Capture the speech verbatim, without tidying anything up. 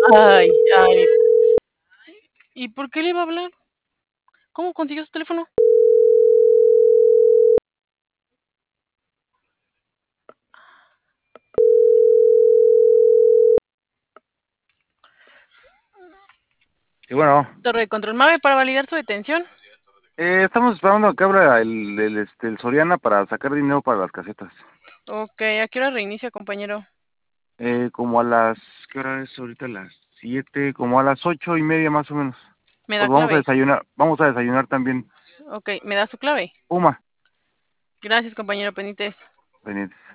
Ay, ay. ¿Y por qué le iba a hablar? ¿Cómo consiguió su teléfono? Y bueno, Torre de control MAVE para validar su detención. eh, estamos esperando a que abra el, el, este, el Soriana para sacar dinero para las casetas. Ok, ¿a qué hora reinicia, compañero? Eh, como a las, ¿qué hora es ahorita? Las siete, como a las ocho y media más o menos. ¿Me da Pues vamos a clave? desayunar, vamos a desayunar también. Ok, ¿me da su clave? Puma, Gracias, compañero Pendientes. pendientes.